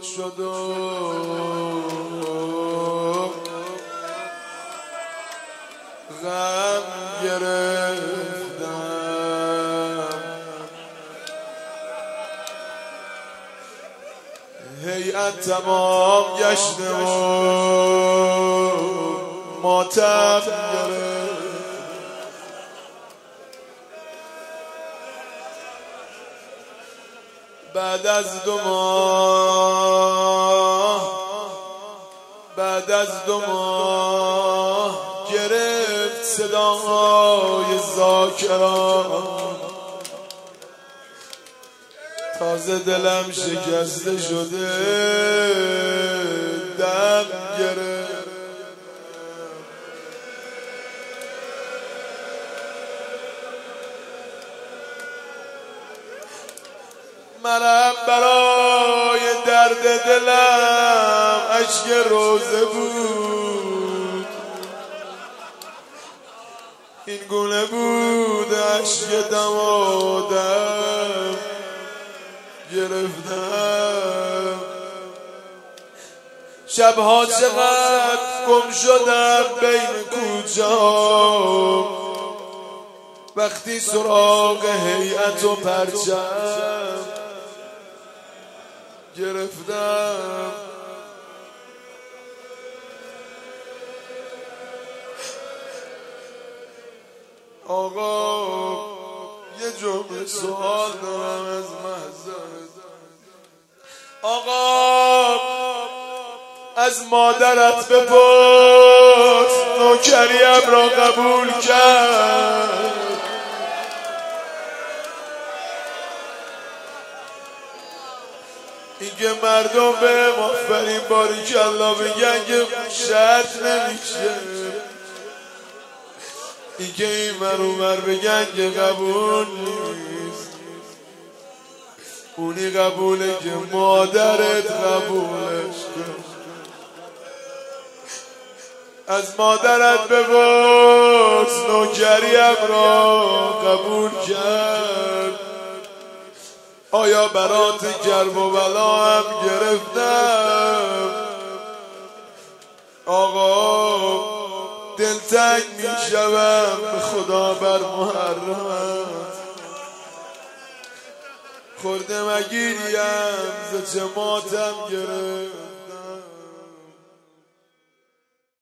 شد و غم گرفتم، هیئت تمام گشته و ماتم گرفت. بعد از 2 ماه گرفت صدای ذاکران، تازه دلم شکسته شده دم گرفت. منم برای درد دلم اشک روزه بود، این گونه بود اشک دمادم گرفتم. شبها چقدر گم شدم بین کوچه ها، وقتی سراغ هیئت و پرچم گرفتم. آقا یه جمله سوال دارم از محضرت. آقا از مادرت بپرس نوکریم را قبول کرد. اینکه مردم به آفرین باریکالله بگن که شرط نمیشه، اینکه این منومر بگن که قبول نیست، اونی قبوله که مادرت قبولش کن. از مادرت بپرس نوکریم را قبول کرد. آیا برات کرب و بلا هم گرفتم؟ آقا دلتنگ میشوم به خدا بر محرمت، خورده مگیریم ز چه ماتم گرفت.